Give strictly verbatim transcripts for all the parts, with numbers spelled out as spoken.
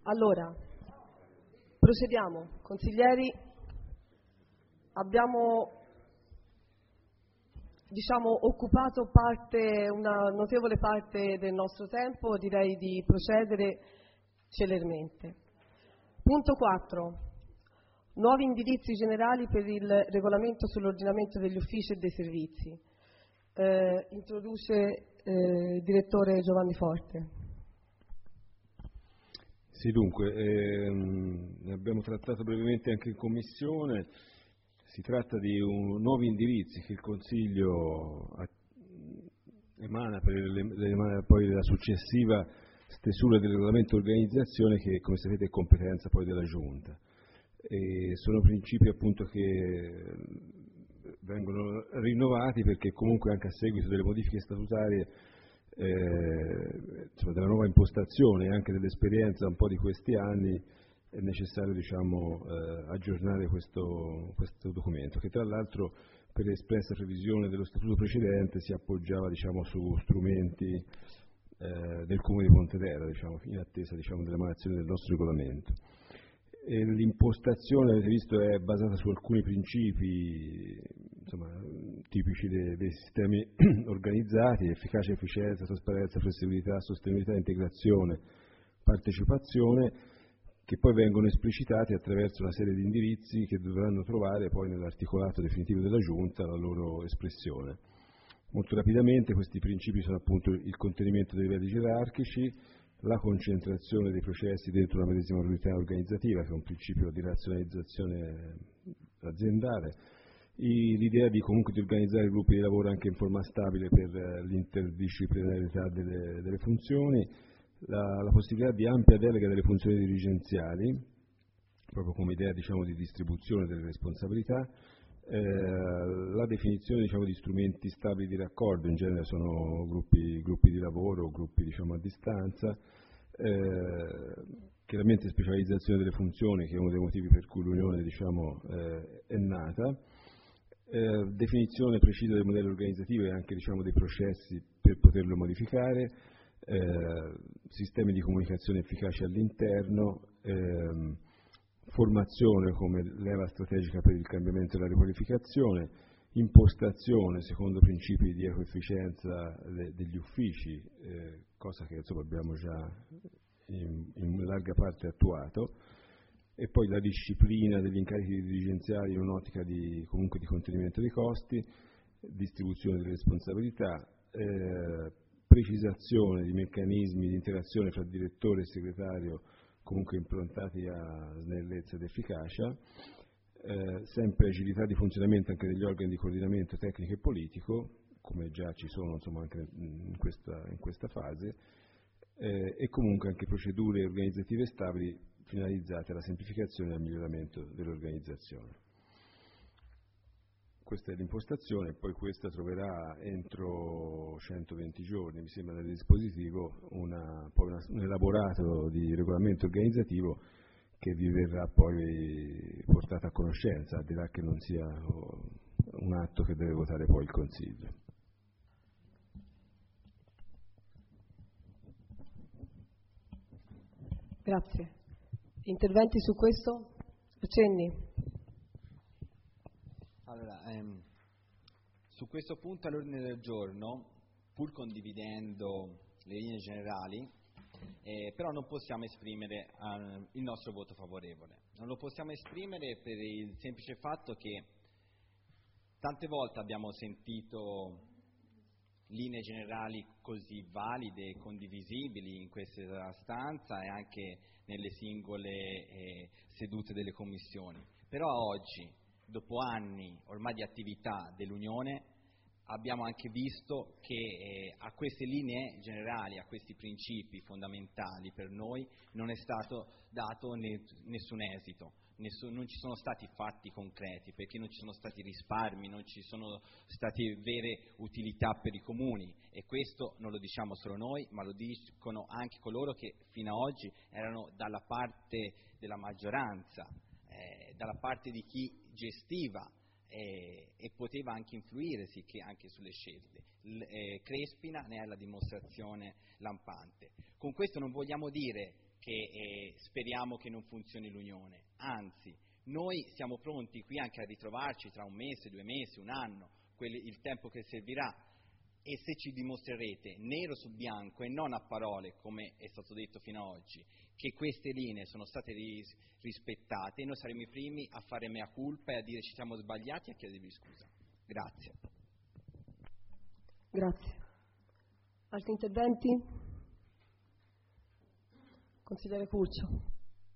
Allora, procediamo. Consiglieri, abbiamo diciamo occupato parte, una notevole parte del nostro tempo, direi di procedere celermente. Punto quattro. Nuovi indirizzi generali per il regolamento sull'ordinamento degli uffici e dei servizi. Eh, introduce eh, il direttore Giovanni Forte. Sì, dunque, ehm, ne abbiamo trattato brevemente anche in Commissione. Si tratta di un, nuovi indirizzi che il Consiglio emana per l'emana poi la successiva stesura del regolamento organizzazione che, come sapete, è competenza poi della Giunta. E sono principi appunto che vengono rinnovati perché comunque anche a seguito delle modifiche statutarie, eh, insomma, della nuova impostazione e anche dell'esperienza un po' di questi anni, è necessario diciamo, eh, aggiornare questo, questo documento, che tra l'altro per espressa previsione dello statuto precedente si appoggiava diciamo, su strumenti eh, del Comune di Pontedera, diciamo, in attesa diciamo, dell'emanazione del nostro regolamento. E l'impostazione, avete visto, è basata su alcuni principi insomma, tipici dei, dei sistemi organizzati: efficacia, efficienza, trasparenza, flessibilità, sostenibilità, integrazione, partecipazione, che poi vengono esplicitati attraverso una serie di indirizzi che dovranno trovare poi nell'articolato definitivo della Giunta la loro espressione. Molto rapidamente questi principi sono appunto il contenimento dei livelli gerarchici, la concentrazione dei processi dentro una medesima unità organizzativa, che è un principio di razionalizzazione aziendale, I, l'idea di comunque di organizzare gruppi di lavoro anche in forma stabile per l'interdisciplinarità delle, delle funzioni, la, la possibilità di ampia delega delle funzioni dirigenziali, proprio come idea diciamo, di distribuzione delle responsabilità, eh, la definizione diciamo, di strumenti stabili di raccordo, in genere sono gruppi, gruppi di lavoro, gruppi diciamo, a distanza, eh, chiaramente specializzazione delle funzioni, che è uno dei motivi per cui l'Unione diciamo, eh, è nata, eh, definizione precisa del modello organizzativo e anche diciamo, dei processi per poterlo modificare, eh, sistemi di comunicazione efficaci all'interno, ehm, formazione come leva strategica per il cambiamento e la riqualificazione, impostazione secondo principi di ecoefficienza de, degli uffici, eh, cosa che insomma, abbiamo già in, in larga parte attuato, e poi la disciplina degli incarichi dirigenziali in un'ottica di, comunque di contenimento dei costi, distribuzione delle responsabilità, eh, precisazione di meccanismi di interazione fra direttore e segretario comunque improntati a snellezza ed efficacia, eh, sempre agilità di funzionamento anche degli organi di coordinamento tecnico e politico, come già ci sono insomma, anche in questa, in questa fase, eh, e comunque anche procedure organizzative stabili finalizzate alla semplificazione e al miglioramento dell'organizzazione. Questa è l'impostazione, poi questa troverà entro centoventi giorni, mi sembra nel dispositivo, una, poi una, un elaborato di regolamento organizzativo che vi verrà poi portato a conoscenza, al di là che non sia un atto che deve votare poi il Consiglio. Grazie. Interventi su questo? Accenni. Allora, ehm, su questo punto all'ordine del giorno, pur condividendo le linee generali, eh, però non possiamo esprimere eh, il nostro voto favorevole. Non lo possiamo esprimere per il semplice fatto che tante volte abbiamo sentito linee generali così valide e condivisibili in questa stanza e anche nelle singole eh, sedute delle commissioni. Però oggi, dopo anni ormai di attività dell'Unione, abbiamo anche visto che eh, a queste linee generali, a questi principi fondamentali per noi, non è stato dato ne, nessun esito, nessun, non ci sono stati fatti concreti, perché non ci sono stati risparmi, non ci sono state vere utilità per i comuni, e questo non lo diciamo solo noi, ma lo dicono anche coloro che fino ad oggi erano dalla parte della maggioranza, eh, dalla parte di chi gestiva e, e poteva anche influire sì, che anche sulle scelte. L, eh, Crespina ne è la dimostrazione lampante. Con questo non vogliamo dire che eh, speriamo che non funzioni l'Unione, anzi, noi siamo pronti qui anche a ritrovarci tra un mese, due mesi, un anno, quelli, il tempo che servirà, e se ci dimostrerete nero su bianco e non a parole, come è stato detto fino ad oggi, che queste linee sono state ris- rispettate, noi saremo i primi a fare mea culpa e a dire ci siamo sbagliati e a chiedervi scusa. Grazie. Grazie. Altri interventi? Consigliere Curcio.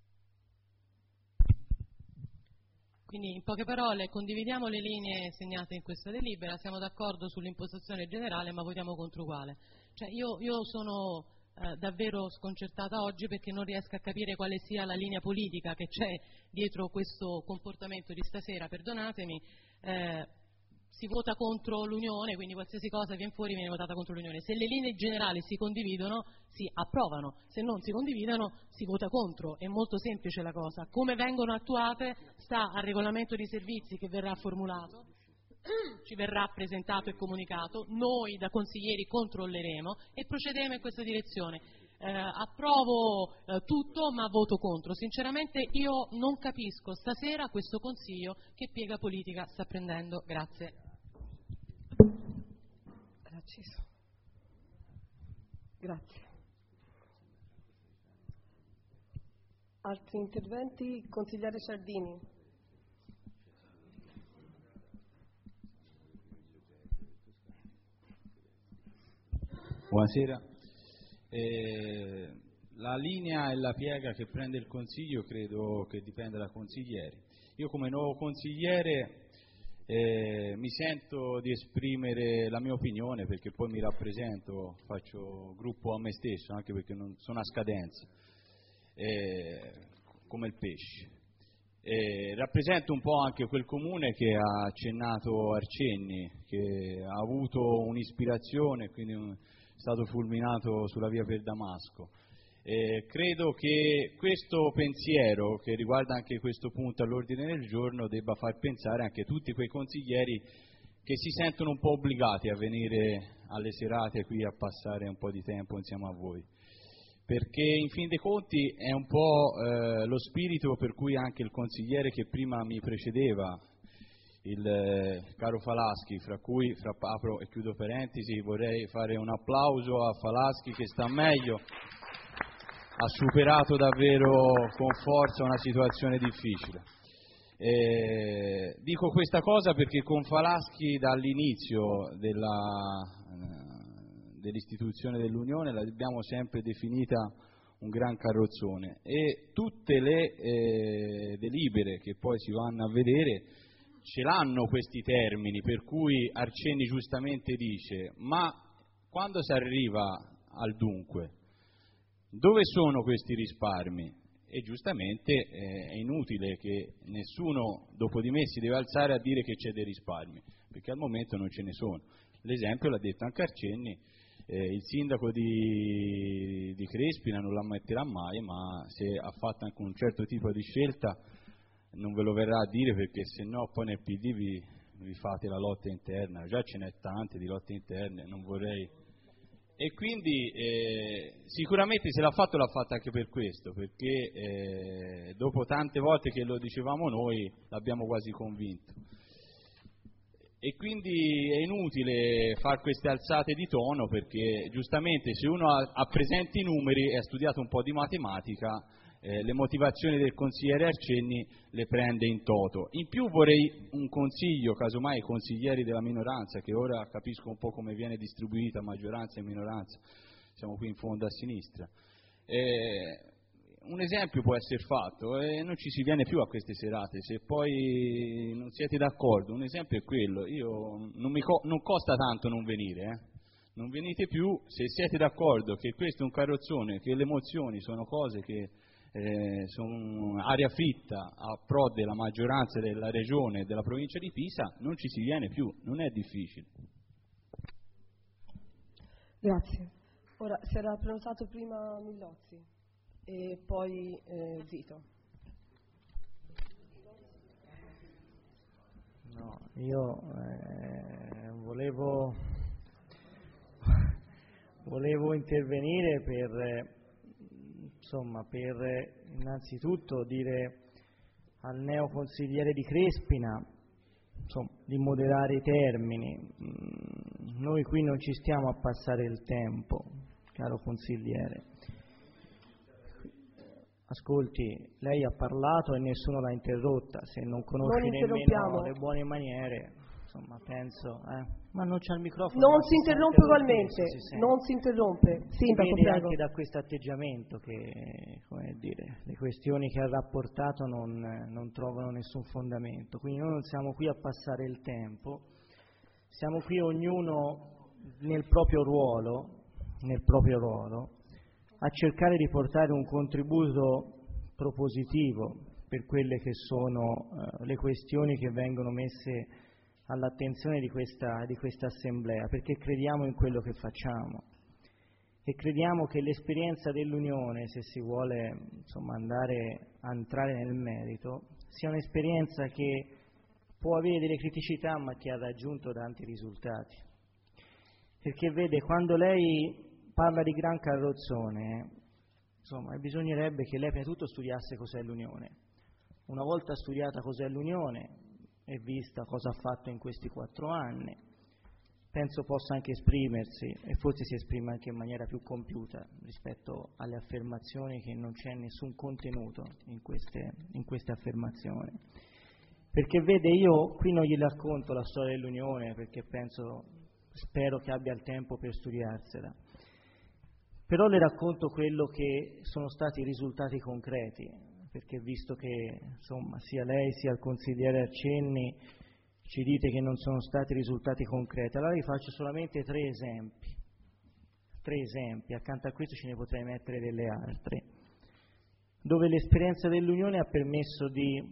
Quindi in poche parole condividiamo le linee segnate in questa delibera, siamo d'accordo sull'impostazione generale ma votiamo contro uguale. Cioè io, io sono eh, davvero sconcertata oggi perché non riesco a capire quale sia la linea politica che c'è dietro questo comportamento di stasera, perdonatemi. Eh, si vota contro l'Unione, quindi qualsiasi cosa viene fuori viene votata contro l'Unione. Se le linee generali si condividono, si approvano, se non si condividono si vota contro, è molto semplice la cosa. Come vengono attuate sta al regolamento di servizi che verrà formulato, ci verrà presentato e comunicato, noi da consiglieri controlleremo e procederemo in questa direzione. Eh, approvo eh, tutto ma voto contro. Sinceramente io non capisco stasera questo Consiglio che piega politica sta prendendo. Grazie. Grazie. Altri interventi? Consigliere Ciardini. Buonasera. Eh, la linea e la piega che prende il Consiglio credo che dipenda da consiglieri. Io come nuovo consigliere eh, mi sento di esprimere la mia opinione perché poi mi rappresento, faccio gruppo a me stesso, anche perché non sono a scadenza, eh, come il pesce. Eh, rappresento un po' anche quel comune che ha accennato Arcenni, che ha avuto un'ispirazione, quindi un, è stato fulminato sulla via per Damasco. Eh, credo che questo pensiero, che riguarda anche questo punto all'ordine del giorno, debba far pensare anche tutti quei consiglieri che si sentono un po' obbligati a venire alle serate qui a passare un po' di tempo insieme a voi. Perché in fin dei conti è un po' eh, lo spirito per cui anche il consigliere che prima mi precedeva, il eh, caro Falaschi, fra cui, fra apro e chiudo parentesi, vorrei fare un applauso a Falaschi che sta meglio, ha superato davvero con forza una situazione difficile. Eh, dico questa cosa perché con Falaschi dall'inizio della... Eh, dell'istituzione dell'Unione l'abbiamo sempre definita un gran carrozzone e tutte le eh, delibere che poi si vanno a vedere ce l'hanno questi termini, per cui Arcenni giustamente dice ma quando si arriva al dunque dove sono questi risparmi? E giustamente eh, è inutile che nessuno dopo di me si deve alzare a dire che c'è dei risparmi, perché al momento non ce ne sono. L'esempio l'ha detto anche Arcenni. Eh, il sindaco di, di Crespina non la ammetterà mai, ma se ha fatto anche un certo tipo di scelta non ve lo verrà a dire, perché se no poi nel P D vi, vi fate la lotta interna, già ce n'è tante di lotte interne, non vorrei. E quindi eh, sicuramente se l'ha fatto l'ha fatto anche per questo, perché eh, dopo tante volte che lo dicevamo noi l'abbiamo quasi convinto. E quindi è inutile fare queste alzate di tono, perché giustamente se uno ha, ha presenti i numeri e ha studiato un po' di matematica, eh, le motivazioni del consigliere Arcenni le prende in toto. In più vorrei un consiglio, casomai ai consiglieri della minoranza, che ora capisco un po' come viene distribuita maggioranza e minoranza, siamo qui in fondo a sinistra. Eh, Un esempio può essere fatto e non ci si viene più a queste serate se poi non siete d'accordo. Un esempio è quello, io non, mi co- non costa tanto non venire, eh? Non venite più se siete d'accordo che questo è un carrozzone, che le emozioni sono cose che eh, sono aria fritta a pro della maggioranza della regione e della provincia di Pisa, non ci si viene più, non è difficile. Grazie. Ora si era prenotato prima Millozzi e poi eh, Zito. No, io eh, volevo, volevo intervenire per, eh, insomma, per eh, innanzitutto dire al neoconsigliere di Crespina, insomma, di moderare i termini. Mm, noi qui non ci stiamo a passare il tempo, caro consigliere. Ascolti, lei ha parlato e nessuno l'ha interrotta, se non conosce Non nemmeno interrompiamo. le buone maniere, insomma, penso, eh. Ma non c'ha il microfono. Non ma si sente interrompe lo ugualmente, stesso, si sente. non si interrompe. Si Sindaco, vede prego. anche da questo atteggiamento che, come dire, le questioni che ha rapportato non, non trovano nessun fondamento. Quindi noi non siamo qui a passare il tempo, siamo qui ognuno nel proprio ruolo, nel proprio ruolo, a cercare di portare un contributo propositivo per quelle che sono eh, le questioni che vengono messe all'attenzione di questa, di questa assemblea, perché crediamo in quello che facciamo e crediamo che l'esperienza dell'Unione, se si vuole insomma, andare a entrare nel merito, sia un'esperienza che può avere delle criticità ma che ha raggiunto tanti risultati. Perché vede, quando lei parla di gran carrozzone, insomma, bisognerebbe che lei prima di tutto studiasse cos'è l'Unione. Una volta studiata cos'è l'Unione e vista cosa ha fatto in questi quattro anni, penso possa anche esprimersi, e forse si esprime anche in maniera più compiuta rispetto alle affermazioni, che non c'è nessun contenuto in queste, in queste affermazioni. Perché vede, io qui non gli racconto la storia dell'Unione, perché penso, spero che abbia il tempo per studiarsela. Però le racconto quello che sono stati i risultati concreti, perché visto che insomma, sia lei sia il consigliere Arcenni ci dite che non sono stati risultati concreti, allora vi faccio solamente tre esempi, tre esempi, accanto a questo ce ne potrei mettere delle altre, dove l'esperienza dell'Unione ha permesso di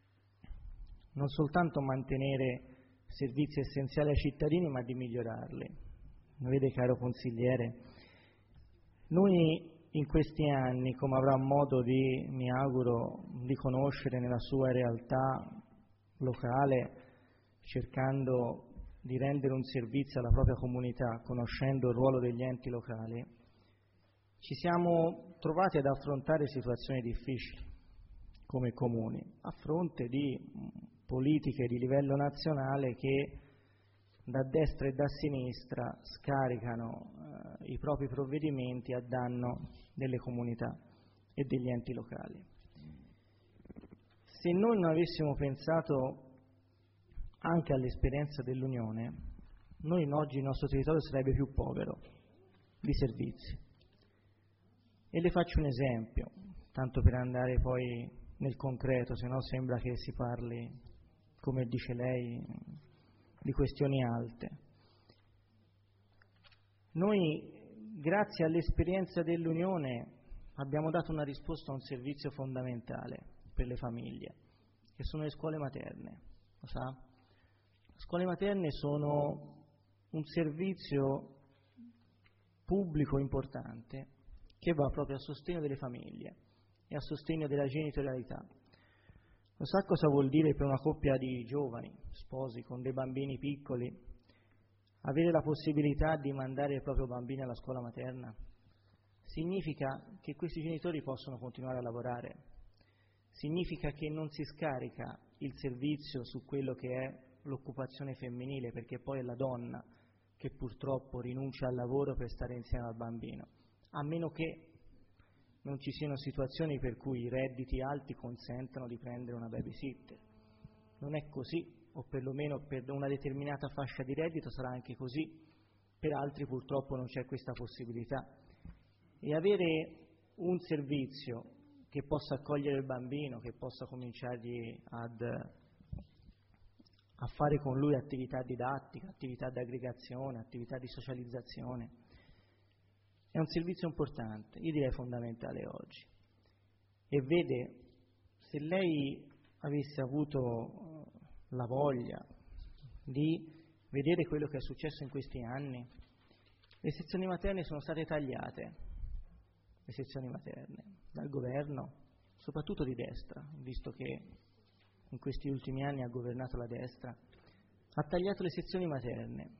non soltanto mantenere servizi essenziali ai cittadini, ma di migliorarli. Vede, caro consigliere, noi in questi anni, come avrà modo di, mi auguro, di conoscere nella sua realtà locale, cercando di rendere un servizio alla propria comunità, conoscendo il ruolo degli enti locali, ci siamo trovati ad affrontare situazioni difficili come comuni, a fronte di politiche di livello nazionale che da destra e da sinistra scaricano eh, i propri provvedimenti a danno delle comunità e degli enti locali. Se noi non avessimo pensato anche all'esperienza dell'Unione, noi oggi il nostro territorio sarebbe più povero di servizi. E le faccio un esempio, tanto per andare poi nel concreto, se no sembra che si parli, come dice lei, di questioni alte. Noi, grazie all'esperienza dell'Unione, abbiamo dato una risposta a un servizio fondamentale per le famiglie, che sono le scuole materne. Lo sa? Le scuole materne sono un servizio pubblico importante che va proprio a sostegno delle famiglie e a sostegno della genitorialità. Lo sa cosa vuol dire per una coppia di giovani, sposi, con dei bambini piccoli, avere la possibilità di mandare il proprio bambino alla scuola materna? Significa che questi genitori possono continuare a lavorare, significa che non si scarica il servizio su quello che è l'occupazione femminile, perché poi è la donna che purtroppo rinuncia al lavoro per stare insieme al bambino, a meno che non ci siano situazioni per cui i redditi alti consentano di prendere una babysitter. Non è così, o perlomeno per una determinata fascia di reddito sarà anche così, per altri purtroppo non c'è questa possibilità. E avere un servizio che possa accogliere il bambino, che possa cominciargli ad, a fare con lui attività didattica, attività di aggregazione, attività di socializzazione, è un servizio importante, io direi fondamentale oggi. E vede, se lei avesse avuto la voglia di vedere quello che è successo in questi anni, le sezioni materne sono state tagliate, le sezioni materne, dal governo, soprattutto di destra, visto che in questi ultimi anni ha governato la destra, ha tagliato le sezioni materne.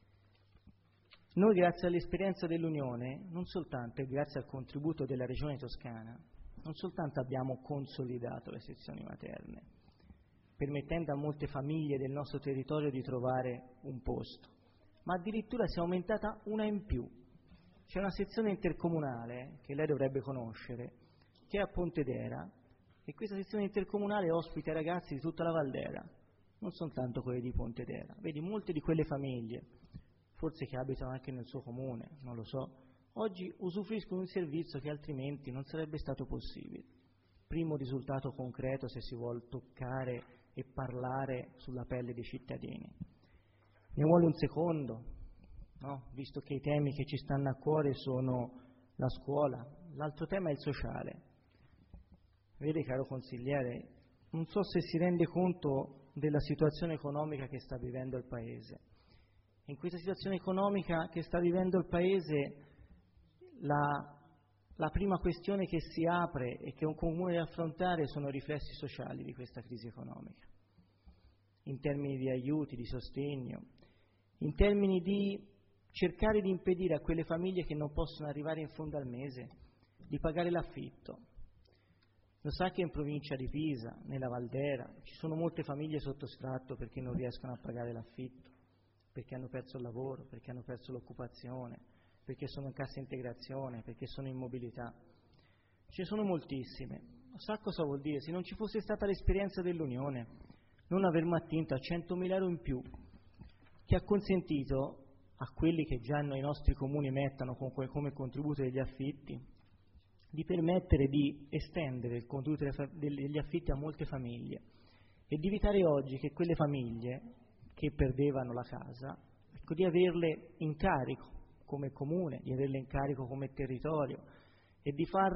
Noi, grazie all'esperienza dell'Unione, non soltanto e grazie al contributo della Regione Toscana, non soltanto abbiamo consolidato le sezioni materne, permettendo a molte famiglie del nostro territorio di trovare un posto, ma addirittura si è aumentata una in più. C'è una sezione intercomunale, che lei dovrebbe conoscere, che è a Pontedera, e questa sezione intercomunale ospita i ragazzi di tutta la Valdera, non soltanto quelli di Pontedera. Vedi, molte di quelle famiglie, forse che abitano anche nel suo comune, non lo so, oggi usufruiscono di un servizio che altrimenti non sarebbe stato possibile. Primo risultato concreto se si vuole toccare e parlare sulla pelle dei cittadini. Ne vuole un secondo, no? Visto che i temi che ci stanno a cuore sono la scuola, l'altro tema è il sociale. Vede, caro consigliere, non so se si rende conto della situazione economica che sta vivendo il Paese. In questa situazione economica che sta vivendo il Paese, la, la prima questione che si apre e che un comune deve affrontare sono i riflessi sociali di questa crisi economica, in termini di aiuti, di sostegno, in termini di cercare di impedire a quelle famiglie che non possono arrivare in fondo al mese di pagare l'affitto. Lo sa che in provincia di Pisa, nella Valdera, ci sono molte famiglie sotto sfratto perché non riescono a pagare l'affitto, perché hanno perso il lavoro, perché hanno perso l'occupazione, perché sono in cassa integrazione, perché sono in mobilità. Ce ne sono moltissime. Sa cosa vuol dire? Se non ci fosse stata l'esperienza dell'Unione, non avremmo attinto a centomila euro in più, che ha consentito a quelli che già i nostri comuni mettono come contributo degli affitti, di permettere di estendere il contributo degli affitti a molte famiglie e di evitare oggi che quelle famiglie che perdevano la casa, ecco, di averle in carico come comune, di averle in carico come territorio e di far,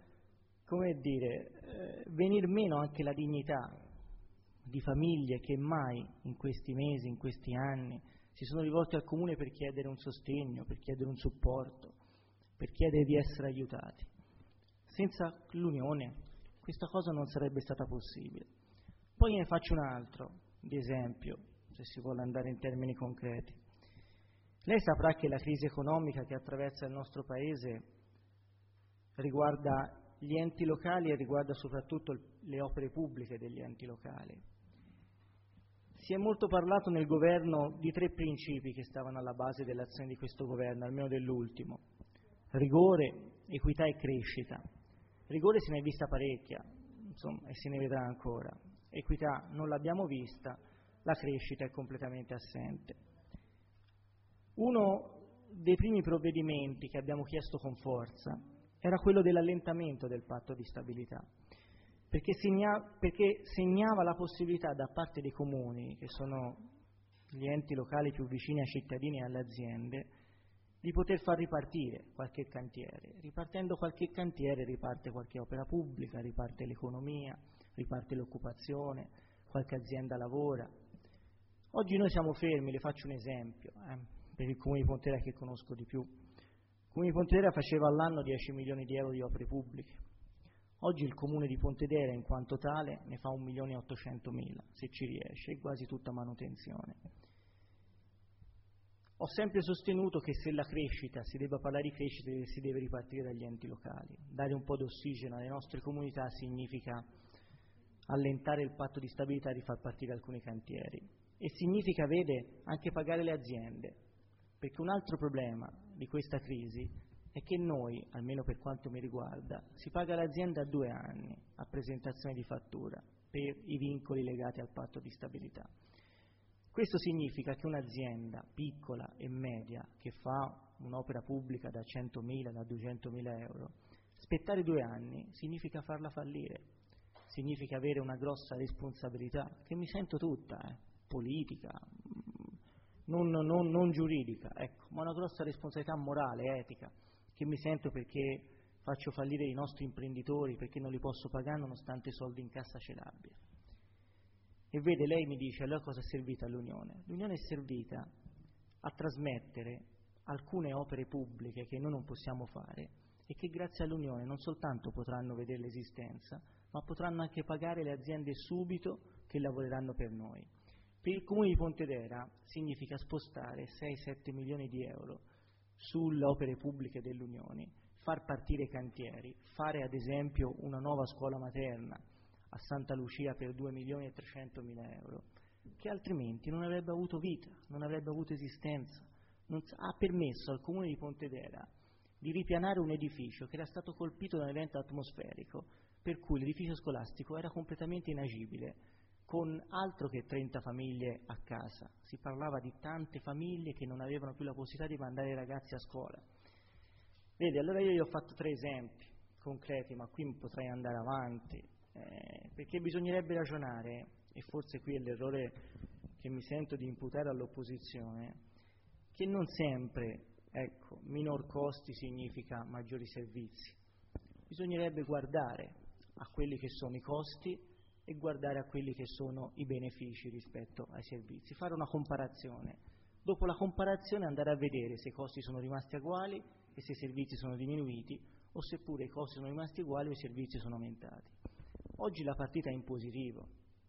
come dire, eh, venir meno anche la dignità di famiglie che mai in questi mesi, in questi anni si sono rivolte al comune per chiedere un sostegno, per chiedere un supporto, per chiedere di essere aiutati. Senza l'Unione questa cosa non sarebbe stata possibile. Poi ne faccio un altro di esempio, se si vuole andare in termini concreti. Lei saprà che la crisi economica che attraversa il nostro Paese riguarda gli enti locali e riguarda soprattutto le opere pubbliche degli enti locali. Si è molto parlato nel governo di tre principi che stavano alla base dell'azione di questo governo, almeno dell'ultimo: rigore, equità e crescita. Rigore se ne è vista parecchia, insomma, e se ne vedrà ancora. Equità non l'abbiamo vista, la crescita è completamente assente. Uno dei primi provvedimenti che abbiamo chiesto con forza era quello dell'allentamento del patto di stabilità, perché, segna, perché segnava la possibilità da parte dei comuni, che sono gli enti locali più vicini ai cittadini e alle aziende, di poter far ripartire qualche cantiere. Ripartendo qualche cantiere riparte qualche opera pubblica, riparte l'economia, riparte l'occupazione, qualche azienda lavora. Oggi noi siamo fermi, le faccio un esempio, eh, per il Comune di Pontedera che conosco di più. Il Comune di Pontedera faceva all'anno dieci milioni di euro di opere pubbliche. Oggi il Comune di Pontedera in quanto tale ne fa un milione e ottocentomila, se ci riesce, è quasi tutta manutenzione. Ho sempre sostenuto che se la crescita, si debba parlare di crescita, si deve ripartire dagli enti locali. Dare un po' d'ossigeno alle nostre comunità significa allentare il patto di stabilità e rifar partire alcuni cantieri. E significa, vede, anche pagare le aziende, perché un altro problema di questa crisi è che noi, almeno per quanto mi riguarda, si paga l'azienda a due anni a presentazione di fattura per i vincoli legati al patto di stabilità. Questo significa che un'azienda piccola e media che fa un'opera pubblica da centomila, da duecentomila euro, aspettare due anni significa farla fallire, significa avere una grossa responsabilità, che mi sento tutta, eh, politica, non, non, non giuridica, ecco, ma una grossa responsabilità morale, etica, che mi sento perché faccio fallire i nostri imprenditori, perché non li posso pagare nonostante i soldi in cassa ce l'abbia. E vede, lei mi dice, allora cosa è servita l'Unione? L'Unione è servita a trasmettere alcune opere pubbliche che noi non possiamo fare e che grazie all'Unione non soltanto potranno vedere l'esistenza, ma potranno anche pagare le aziende subito che lavoreranno per noi. Per il Comune di Pontedera significa spostare sei sette milioni di euro sulle opere pubbliche dell'Unione, far partire i cantieri, fare ad esempio una nuova scuola materna a Santa Lucia per due milioni e trecentomila euro, che altrimenti non avrebbe avuto vita, non avrebbe avuto esistenza. Non ha permesso al Comune di Pontedera di ripianare un edificio che era stato colpito da un evento atmosferico, per cui l'edificio scolastico era completamente inagibile, con altro che trenta famiglie a casa. Si parlava di tante famiglie che non avevano più la possibilità di mandare i ragazzi a scuola. Vedi, allora io gli ho fatto tre esempi concreti, ma qui potrei andare avanti, eh, perché bisognerebbe ragionare, e forse qui è l'errore che mi sento di imputare all'opposizione, che non sempre, ecco, minor costi significa maggiori servizi. Bisognerebbe guardare a quelli che sono i costi e guardare a quelli che sono i benefici rispetto ai servizi, fare una comparazione. Dopo la comparazione andare a vedere se i costi sono rimasti uguali e se i servizi sono diminuiti, o seppure i costi sono rimasti uguali o i servizi sono aumentati. Oggi la partita è in positivo,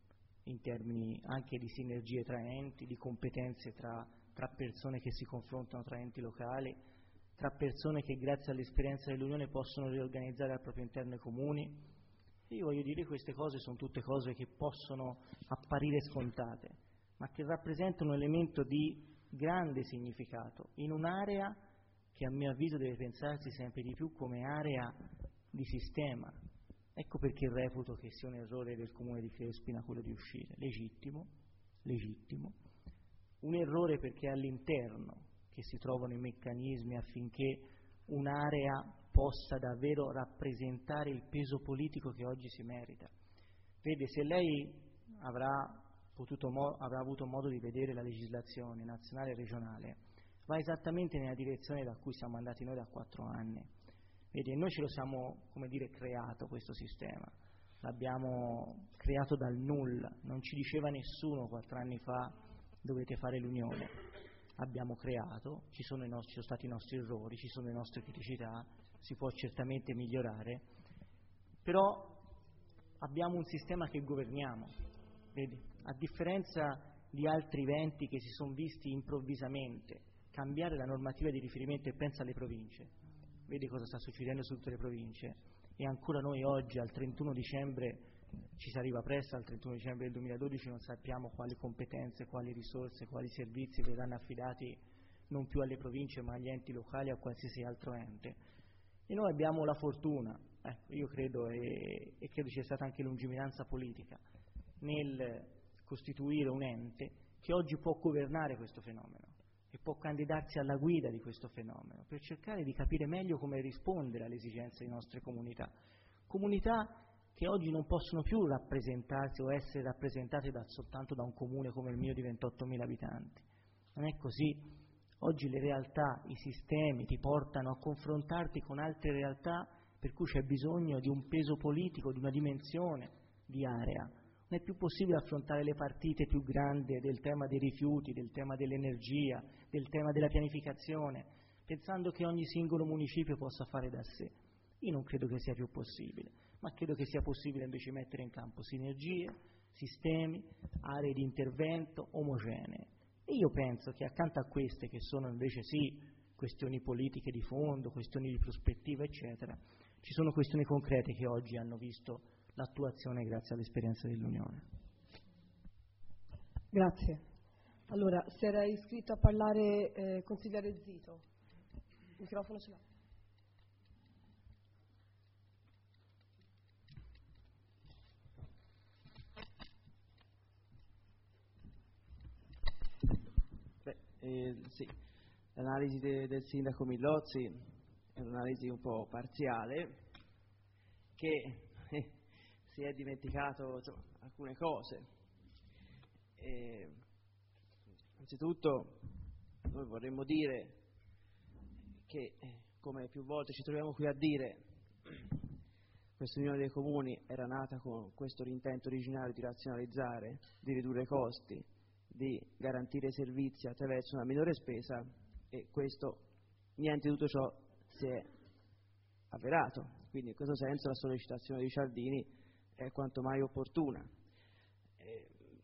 in termini anche di sinergie tra enti, di competenze tra, tra persone che si confrontano tra enti locali, tra persone che grazie all'esperienza dell'Unione possono riorganizzare al proprio interno i comuni. Io voglio dire, queste cose sono tutte cose che possono apparire scontate, ma che rappresentano un elemento di grande significato in un'area che a mio avviso deve pensarsi sempre di più come area di sistema. Ecco perché reputo che sia un errore del Comune di Crespina quello di uscire. Legittimo, legittimo. Un errore perché è all'interno che si trovano i meccanismi affinché un'area possa davvero rappresentare il peso politico che oggi si merita. Vede, se lei avrà, potuto mo- avrà avuto modo di vedere la legislazione nazionale e regionale, va esattamente nella direzione da cui siamo andati noi da quattro anni. Vedi, noi ce lo siamo, come dire, creato questo sistema, l'abbiamo creato dal nulla, non ci diceva nessuno quattro anni fa dovete fare l'unione. Abbiamo creato, ci sono, i nostri, ci sono stati i nostri errori, ci sono le nostre criticità, si può certamente migliorare, però abbiamo un sistema che governiamo, vedi? A differenza di altri eventi che si sono visti improvvisamente cambiare la normativa di riferimento, e pensa alle province, vedi cosa sta succedendo su tutte le province, e ancora noi oggi al trentuno dicembre, ci si arriva presto, al trentuno dicembre del duemiladodici non sappiamo quali competenze, quali risorse, quali servizi verranno affidati non più alle province ma agli enti locali o a qualsiasi altro ente. E noi abbiamo la fortuna, ecco, io credo, e, e credo ci sia stata anche lungimiranza politica, nel costituire un ente che oggi può governare questo fenomeno, che può candidarsi alla guida di questo fenomeno, per cercare di capire meglio come rispondere alle esigenze delle nostre comunità. Comunità che oggi non possono più rappresentarsi o essere rappresentate da, soltanto da un comune come il mio di ventottomila abitanti. Non è così. Oggi le realtà, i sistemi ti portano a confrontarti con altre realtà per cui c'è bisogno di un peso politico, di una dimensione di area. Non è più possibile affrontare le partite più grandi del tema dei rifiuti, del tema dell'energia, del tema della pianificazione, pensando che ogni singolo municipio possa fare da sé. Io non credo che sia più possibile, ma credo che sia possibile invece mettere in campo sinergie, sistemi, aree di intervento omogenee. E io penso che accanto a queste, che sono invece sì questioni politiche di fondo, questioni di prospettiva, eccetera, ci sono questioni concrete che oggi hanno visto l'attuazione grazie all'esperienza dell'Unione. Grazie. Allora, si era iscritto a parlare eh, consigliere Zito. Il microfono ce l'ha. Beh, eh, sì, l'analisi de, del sindaco Millozzi è un'analisi un po' parziale, che eh, si è dimenticato, insomma, alcune cose. E, anzitutto noi vorremmo dire che, come più volte ci troviamo qui a dire, questa Unione dei Comuni era nata con questo intento originario di razionalizzare, di ridurre i costi, di garantire servizi attraverso una minore spesa, e questo, niente di tutto ciò si è avverato. Quindi in questo senso la sollecitazione di Cialdini è quanto mai opportuna. Eh,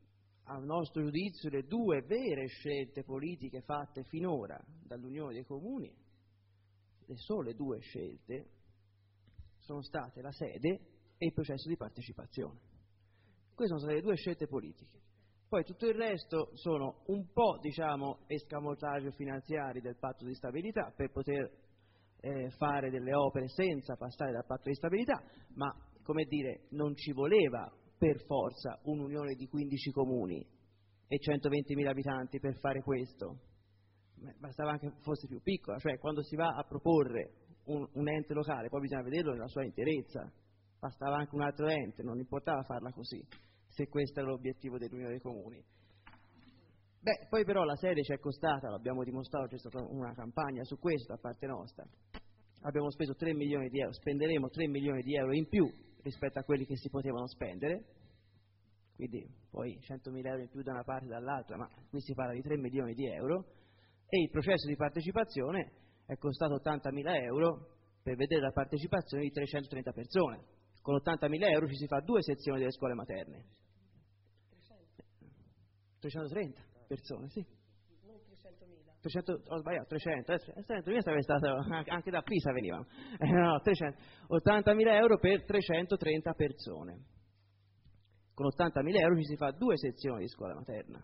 a nostro giudizio, le due vere scelte politiche fatte finora dall'Unione dei Comuni, le sole due scelte, sono state la sede e il processo di partecipazione. Queste sono state le due scelte politiche. Poi tutto il resto sono un po', diciamo, escamotage finanziari del patto di stabilità per poter eh, fare delle opere senza passare dal patto di stabilità, ma, come dire, non ci voleva per forza un'unione di quindici comuni e centoventimila abitanti per fare questo. Bastava anche fosse più piccola, cioè quando si va a proporre un, un ente locale poi bisogna vederlo nella sua interezza, bastava anche un altro ente, non importava farla così, se questo era l'obiettivo dell'Unione dei Comuni. Beh, poi però la sede ci è costata, l'abbiamo dimostrato, c'è stata una campagna su questo da parte nostra, abbiamo speso tre milioni di euro, spenderemo tre milioni di euro in più rispetto a quelli che si potevano spendere, quindi poi centomila euro in più da una parte e dall'altra, ma qui si parla di tre milioni di euro, e il processo di partecipazione è costato ottantamila euro per vedere la partecipazione di trecentotrenta persone. Con ottantamila euro ci si fa due sezioni delle scuole materne. trecentotrenta persone, sì. Non trecentomila. trecento, ho sbagliato, trecento, eh, trecentomila sarebbe stato, anche da Pisa venivano. Eh, no, trecento, ottantamila euro per trecentotrenta persone. Con ottantamila euro ci si fa due sezioni di scuola materna.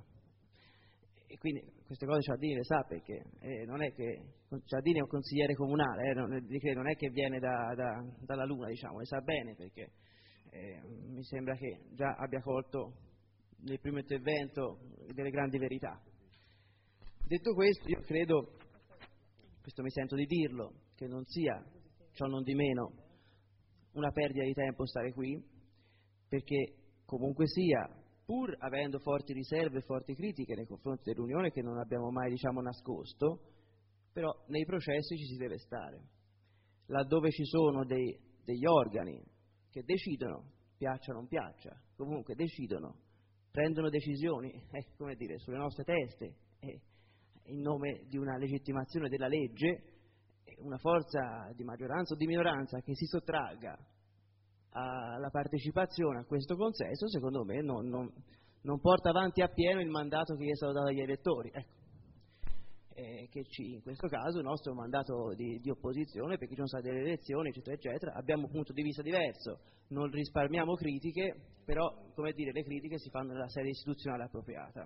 E quindi queste cose Cialdini le sa, perché eh, non è che Cialdini è un consigliere comunale, eh, non, non è che viene da, da, dalla luna, diciamo, le sa bene, perché eh, mi sembra che già abbia colto nel primo intervento delle grandi verità. Detto questo, io credo, questo mi sento di dirlo, che non sia, ciò non di meno, una perdita di tempo stare qui, perché comunque sia, pur avendo forti riserve e forti critiche nei confronti dell'Unione, che non abbiamo mai, diciamo, nascosto, però nei processi ci si deve stare. Laddove ci sono dei, degli organi che decidono, piaccia o non piaccia, comunque decidono, prendono decisioni, eh, come dire, sulle nostre teste, eh, in nome di una legittimazione della legge, una forza di maggioranza o di minoranza che si sottragga alla partecipazione a questo consesso, secondo me non, non, non porta avanti appieno il mandato che gli è stato dato agli elettori. Ecco. Eh, che ci, in questo caso il nostro mandato di, di opposizione, perché ci sono state delle elezioni, eccetera, eccetera, abbiamo un punto di vista diverso, non risparmiamo critiche, però, come dire, le critiche si fanno nella sede istituzionale appropriata.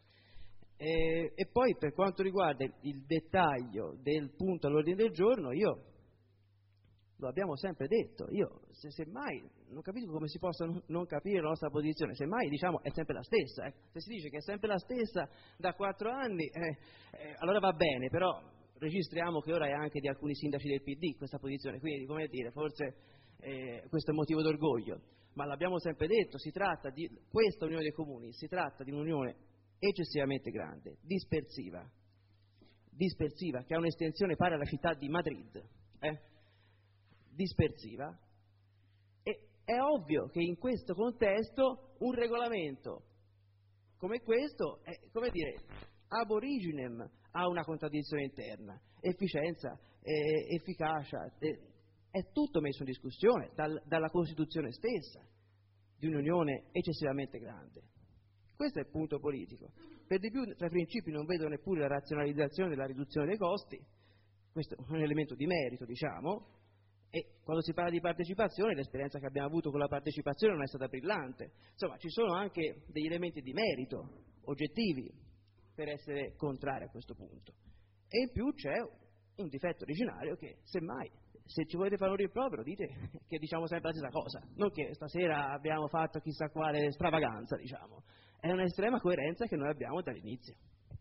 E, e poi per quanto riguarda il dettaglio del punto all'ordine del giorno, io lo abbiamo sempre detto, io se, se mai, non capisco come si possa non, non capire la nostra posizione, se mai diciamo è sempre la stessa, eh. Se si dice che è sempre la stessa da quattro anni, eh, eh, allora va bene, però registriamo che ora è anche di alcuni sindaci del P D questa posizione, quindi come dire, forse eh, questo è motivo d'orgoglio, ma l'abbiamo sempre detto, si tratta di, questa Unione dei Comuni, si tratta di un'unione eccessivamente grande, dispersiva, dispersiva, che ha un'estensione pari alla città di Madrid, eh? dispersiva, e è ovvio che in questo contesto un regolamento come questo, è, come dire, ab originem ha una contraddizione interna, efficienza, eh, efficacia, eh, è tutto messo in discussione dal, dalla Costituzione stessa di un'unione eccessivamente grande. Questo è il punto politico. Per di più, tra i principi non vedo neppure la razionalizzazione della riduzione dei costi, questo è un elemento di merito, diciamo, e quando si parla di partecipazione, l'esperienza che abbiamo avuto con la partecipazione non è stata brillante. Insomma, ci sono anche degli elementi di merito, oggettivi, per essere contrari a questo punto. E in più c'è un difetto originario che, semmai, se ci volete fare un rimprovero, dite che diciamo sempre la stessa cosa, non che stasera abbiamo fatto chissà quale stravaganza, diciamo. È un'estrema coerenza che noi abbiamo dall'inizio.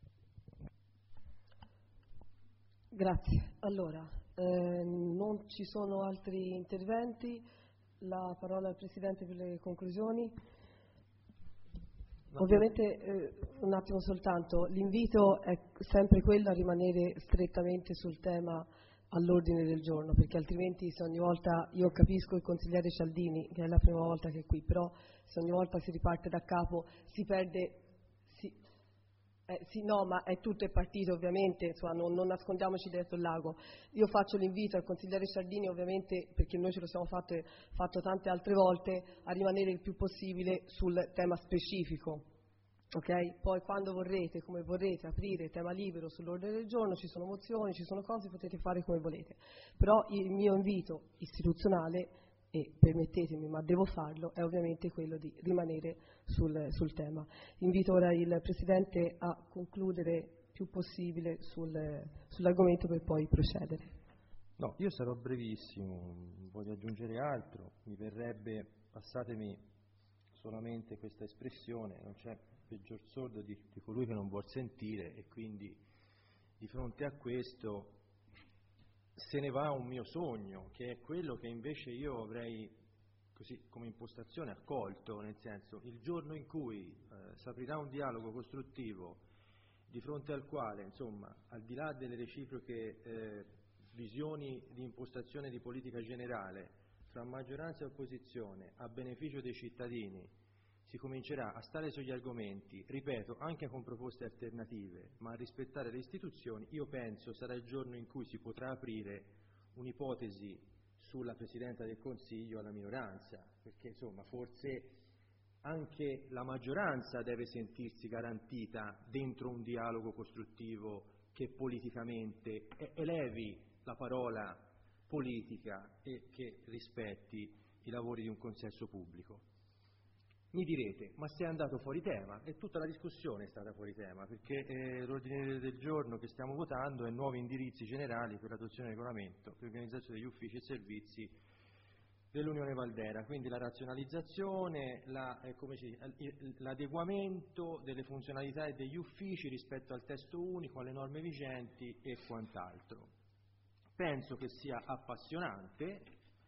Grazie. Allora, eh, non ci sono altri interventi, la parola al Presidente per le conclusioni. Ovviamente, eh, un attimo soltanto, l'invito è sempre quello a rimanere strettamente sul tema all'ordine del giorno, perché altrimenti se ogni volta, io capisco il consigliere Cialdini, che è la prima volta che è qui, però se ogni volta si riparte da capo si perde, si, eh, sì, no, ma è tutto è partito ovviamente, insomma, non, non nascondiamoci dietro il lago. Io faccio l'invito al consigliere Cialdini, ovviamente, perché noi ce lo siamo fatto, fatto tante altre volte, a rimanere il più possibile sul tema specifico ok? Poi quando vorrete, come vorrete, aprire tema libero sull'ordine del giorno, ci sono mozioni, ci sono cose, potete fare come volete. Però il mio invito istituzionale, e permettetemi, ma devo farlo, è ovviamente quello di rimanere sul, sul tema. Invito ora il Presidente a concludere più possibile sul, sull'argomento per poi procedere. No, io sarò brevissimo, voglio aggiungere altro, mi verrebbe, passatemi solamente questa espressione, non c'è peggior sordo di, di colui che non vuol sentire, e quindi di fronte a questo se ne va un mio sogno, che è quello che invece io avrei così come impostazione accolto, nel senso, il giorno in cui eh, si aprirà un dialogo costruttivo di fronte al quale, insomma, al di là delle reciproche eh, visioni di impostazione di politica generale tra maggioranza e opposizione a beneficio dei cittadini, si comincerà a stare sugli argomenti, ripeto, anche con proposte alternative, ma a rispettare le istituzioni, io penso sarà il giorno in cui si potrà aprire un'ipotesi sulla Presidenta del Consiglio alla minoranza, perché insomma forse anche la maggioranza deve sentirsi garantita dentro un dialogo costruttivo che politicamente elevi la parola politica e che rispetti i lavori di un consesso pubblico. Mi direte, ma sei andato fuori tema? E tutta la discussione è stata fuori tema, perché eh, l'ordine del giorno che stiamo votando è nuovi indirizzi generali per l'adozione del regolamento, per l'organizzazione degli uffici e servizi dell'Unione Valdera, quindi la razionalizzazione, la, eh, come si, l'adeguamento delle funzionalità e degli uffici rispetto al testo unico, alle norme vigenti e quant'altro. Penso che sia appassionante,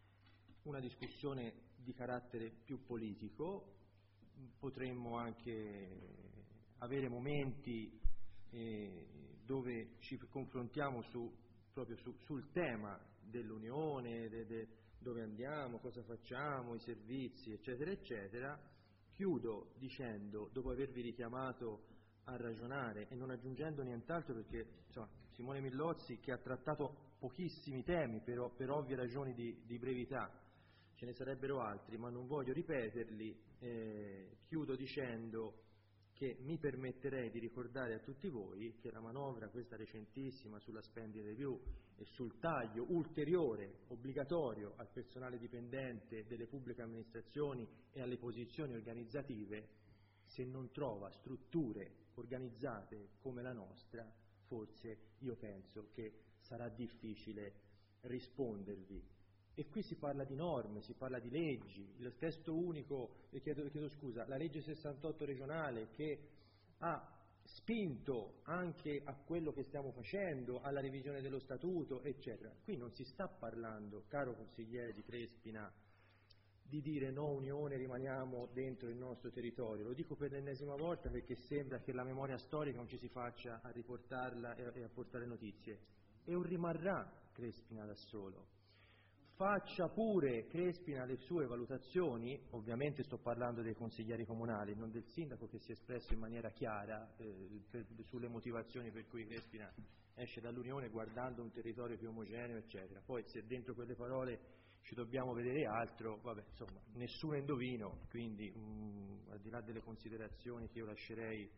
una discussione di carattere più politico, potremmo anche avere momenti eh, dove ci confrontiamo su, proprio su, sul tema dell'Unione, de, de, dove andiamo, cosa facciamo, i servizi, eccetera, eccetera. Chiudo dicendo, dopo avervi richiamato a ragionare e non aggiungendo nient'altro, perché insomma, Simone Millozzi, che ha trattato pochissimi temi per, per ovvie ragioni di, di brevità, ce ne sarebbero altri, ma non voglio ripeterli, eh, chiudo dicendo che mi permetterei di ricordare a tutti voi che la manovra, questa recentissima, sulla spending review e sul taglio ulteriore, obbligatorio al personale dipendente delle pubbliche amministrazioni e alle posizioni organizzative, se non trova strutture organizzate come la nostra, forse io penso che sarà difficile rispondervi. E qui si parla di norme, si parla di leggi, il testo unico, eh, chiedo, chiedo scusa, la legge sessantotto regionale che ha spinto anche a quello che stiamo facendo, alla revisione dello statuto, eccetera. Qui non si sta parlando, caro consigliere Di Crespina, di dire no Unione, rimaniamo dentro il nostro territorio. Lo dico per l'ennesima volta perché sembra che la memoria storica non ci si faccia a riportarla e a portare notizie. E non rimarrà Crespina da solo. Faccia pure Crespina le sue valutazioni, ovviamente sto parlando dei consiglieri comunali, non del sindaco che si è espresso in maniera chiara eh, per, sulle motivazioni per cui Crespina esce dall'Unione guardando un territorio più omogeneo, eccetera. Poi se dentro quelle parole ci dobbiamo vedere altro, vabbè, insomma, nessuno indovino, quindi mh, al di là delle considerazioni che io lascerei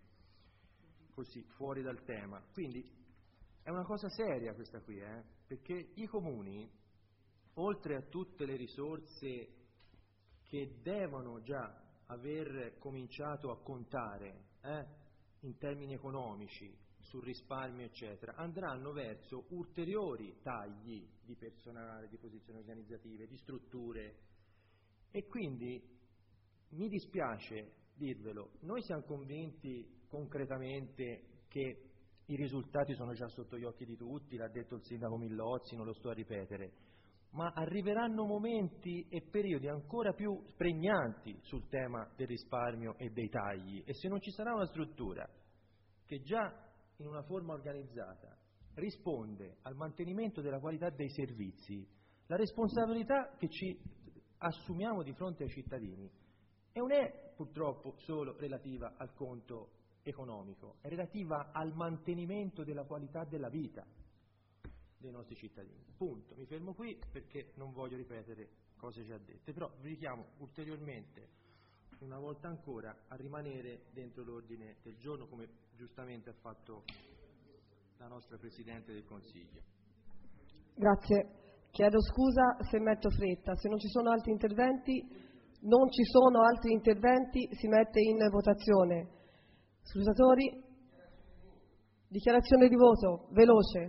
così fuori dal tema. Quindi è una cosa seria questa qui, eh, perché i comuni, oltre a tutte le risorse che devono già aver cominciato a contare eh, in termini economici, sul risparmio eccetera, andranno verso ulteriori tagli di personale, di posizioni organizzative, di strutture, e quindi mi dispiace dirvelo, noi siamo convinti concretamente che i risultati sono già sotto gli occhi di tutti, l'ha detto il sindaco Millozzi, non lo sto a ripetere, ma arriveranno momenti e periodi ancora più pregnanti sul tema del risparmio e dei tagli, e se non ci sarà una struttura che già in una forma organizzata risponde al mantenimento della qualità dei servizi, la responsabilità che ci assumiamo di fronte ai cittadini e non è purtroppo solo relativa al conto economico, è relativa al mantenimento della qualità della vita dei nostri cittadini. Punto. Mi fermo qui perché non voglio ripetere cose già dette, però vi richiamo ulteriormente una volta ancora a rimanere dentro l'ordine del giorno, come giustamente ha fatto la nostra Presidente del Consiglio. Grazie. Chiedo scusa se metto fretta. Se non ci sono altri interventi, non ci sono altri interventi, si mette in votazione. Scrutatori, dichiarazione di voto, veloce.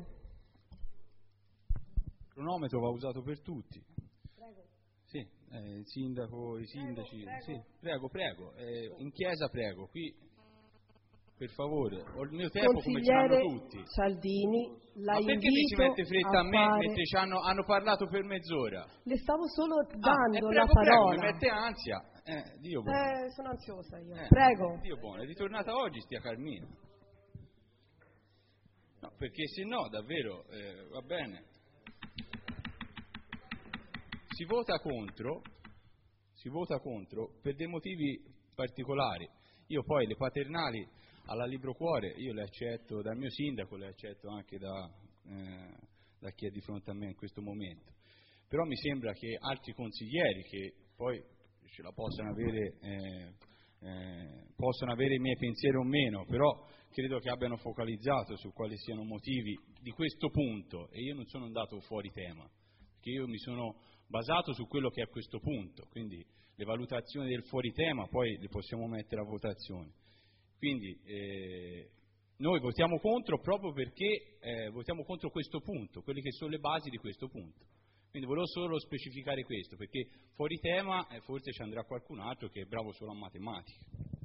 Il cronometro va usato per tutti. Prego. Sì, eh, il sindaco, i sindaci. Prego, Sì, prego, prego. Eh, in chiesa prego, qui per favore, ho il mio tempo come ce l'hanno tutti. Cialdini, la Ma perché mi si mette fretta a, a me fare... mentre ci hanno, hanno parlato per mezz'ora? Le stavo solo Ah, dando eh, prego, la prego, parola. mi mette ansia. Eh, Dio buono. Eh, sono ansiosa io. Eh, Prego. Dio buono, è ritornata oggi stia Carmina. No, perché se no, davvero, eh, va bene. Si vota contro, si vota contro per dei motivi particolari. Io poi le paternali alla Libro Cuore, io le accetto dal mio sindaco, le accetto anche da, eh, da chi è di fronte a me in questo momento. Però mi sembra che altri consiglieri che poi ce la possano avere, eh, eh, possono avere i miei pensieri o meno, però credo che abbiano focalizzato su quali siano motivi di questo punto, e io non sono andato fuori tema, perché io mi sono basato su quello che è questo punto, quindi le valutazioni del fuori tema poi le possiamo mettere a votazione. Quindi eh, noi votiamo contro proprio perché eh, votiamo contro questo punto, quelle che sono le basi di questo punto. Quindi volevo solo specificare questo, perché fuori tema eh, forse ci andrà qualcun altro che è bravo solo a matematica.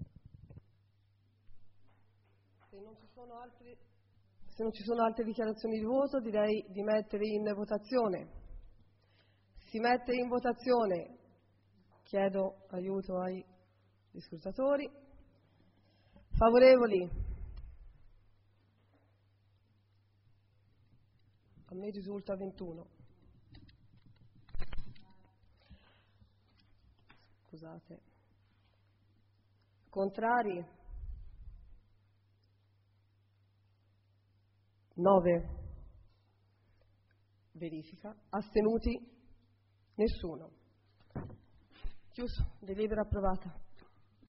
Se non ci sono altri, se non ci sono altre dichiarazioni di voto, direi di mettere in votazione. Si mette in votazione. Chiedo aiuto ai scrutatori. Favorevoli? A me risulta ventuno. Scusate. Contrari? nove. Verifica. Astenuti? Nessuno. Chiuso. Delibera approvata.